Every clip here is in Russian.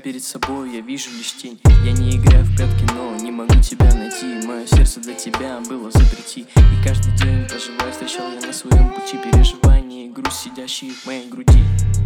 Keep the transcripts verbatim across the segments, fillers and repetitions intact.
перед собой я вижу лишь тень. Я не играю в прятки, но не могу тебя найти. Мое сердце для тебя было запрети. И каждый день проживая, встречал я на своем пути переживания и грусть, сидящие в моей груди.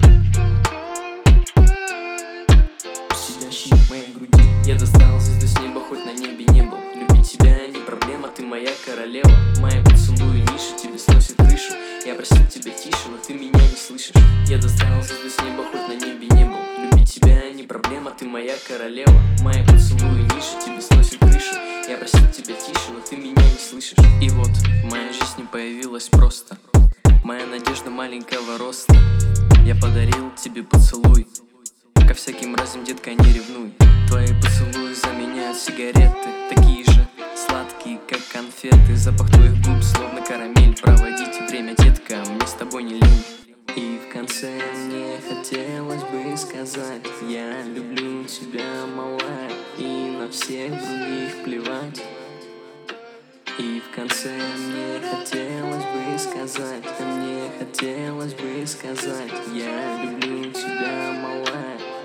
Сидящие в моей груди. Я достал звезду с неба, хоть на небе не был. Любить тебя не проблема, ты моя королева. Мои поцелуи ниже, тебе сносит крышу. Я просил тебя тише, но ты меня не слышишь. Я достал звезду с неба, хоть на небе не был. Любить тебя не проблема, ты моя королева. Мои поцелуи ниже, тебе сносит крышу. Я просил тебя тише, но ты меня не слышишь. И вот в моей жизни появилась просто моя надежда маленького роста. Я подарил тебе поцелуй. Ко всяким разным, детка, не ревнуй. Твои поцелуи заменяют сигареты, такие же сладкие, как конфеты. Запах твоих губ, словно карамель. Проводите время, детка, мне с тобой не лень. И в конце мне хотелось бы сказать: я люблю тебя, малая, и на всех других плевать. И в конце мне хотелось бы сказать, а мне хотелось бы сказать: я люблю тебя, малая,